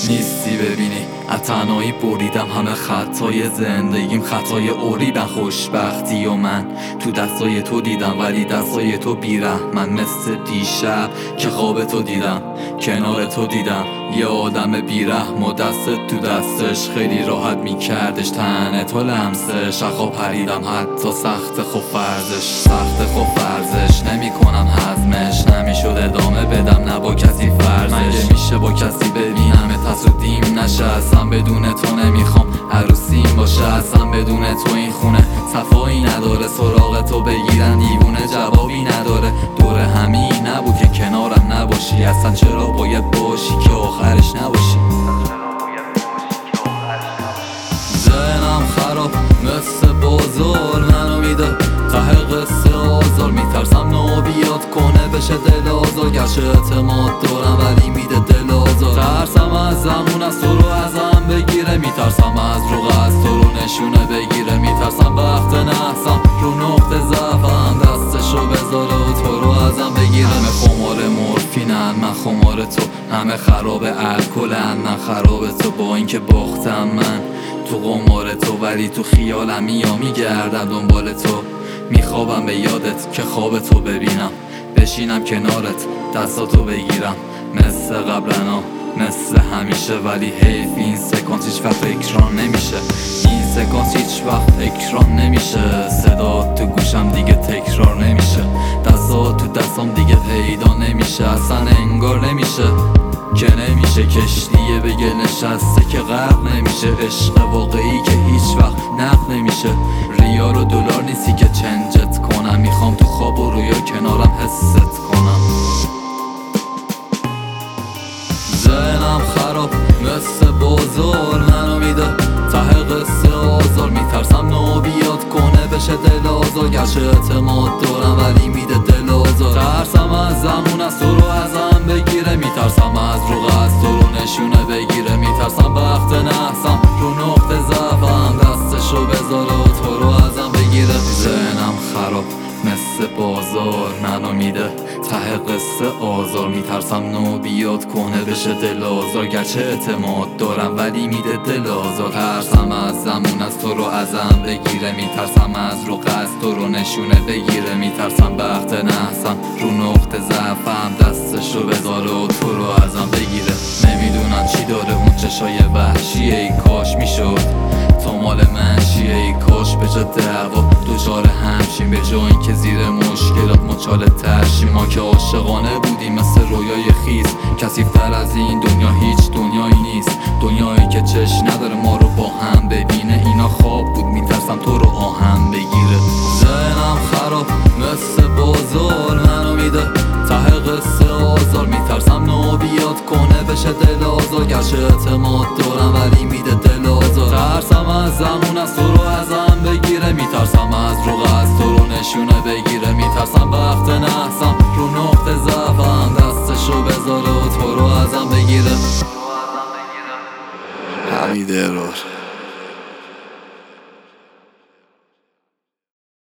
نیستی ببینی از تنهایی بریدم همه خطای زندگیم، خطای اوریدن خوشبختی و من تو دستای تو دیدم، ولی دستای تو بیرحمن. مثل دیشب که خواب تو دیدم، کنار تو دیدم یه آدم بیرحم و دست تو دستش خیلی راحت میکردش تنه تو لمسش. خواب پریدم حتی سخت خوب فرزش نمی کنم هضمش، نمیشد ادامه بدم نه با کسی فرزش. مگه میشه با کسی ببینم تصدیم نشه؟ اصلا بدون تو نمیخوام عروسیم باشه، اصلا بدون تو این خونه صفایی نداره. سراغ تو بگیرن دیوونه جوابی نداره. دور همین نبود که کنارم نباشی، اصلا چرا باید باشی که آخرش نباشی؟ ذهنم خراب مثل بازار منو میده ته قصه آزار، میترسم نو بیاد کنه بشه دل آزار. گرچه اعتماد دارم ولی میده دل آزار. ترسم از زمون از تو رو ازم بگیره، میترسم از رو از تو رو نشونه بگیره. میترسم وقت نحسم رو نقطه ضعفم دستشو بذاره و تو رو ازم بگیره. همه خمار مورفینن من خمار تو، همه خراب الکلن من خراب تو. با اینکه باختم من تو قمار تو، ولی تو خیالم میگردم دنبال تو. میخوابم به یادت که خواب تو ببینم، بشینم کنارت دستاتو بگیرم. مثل قبلنا مثل همیشه، ولی حیف این سکانس هیچ وقت اکران نمیشه. این سکانس هیچ وقت اکران نمیشه. صدا تو گوشم دیگه تکرار نمیشه، دستات تو دستام دیگه پیدا نمیشه. اصلا انگار نمیشه که نمیشه، کشتیه به گل نشسته که غرق نمیشه. عشق واقعی که هیچ وقت نقد نمیشه. ریال و دلار نیستی که چنجت کنم، میخوام تو خواب و رویا کنارم حست کنم. ذهنم خراب مثل بازار منو میده ته قصه آزار، میترسم نو بیاد کنه بشه دل آزار. گرچه اعتماد دارم ولی میده دل آزار. ترسم از زمون از تو رو ازم بگیره، میترسم از رو از تو رو نشونه بگیره. میترسم وقت نحسم رو نقطه ضعفم دستشو بذاره و تو رو ازم بگیره. ذهنم خراب مثل بازار منو میده ته قصه آزار، میترسم نو بیاد کنه بشه دل آزار. گرچه اعتماد دارم ولی میده دل آزار. ترسم از زمون از تو رو ازم بگیره، میترسم از رو قصد تو رو نشونه بگیره. میترسم وقت نحسم رو نقطه ضعفم دستشو بذاره و تو رو ازم بگیره. نمیدونم چی داره اون چشای وحشیه، ای کاش میشد تو مال من شیه. ای کاش به جا دعوا دوچار همشیم، به جا این که زیر مشکلات مچاله ترشیم. ما که عاشقانه بودیم مثل رویای خیس، کثیف‌تر از این دنیا هیچ دنیایی نیست. دنیایی که چشم نداره ما رو با هم ببینه. اینا خواب بود میترسم تو رو آهم بگیره. ذهنم خراب مثل بازار منو میده ته قصه آزار، میترسم نو بیاد کنه بشه دل آزار. گرچه اعتماد دارم ولی میده دل آزار. ترسم از زمون از تو رو ازم بگیره، میترسم از رو از تو رو نشونه بگیره. میترسم وقت نحسم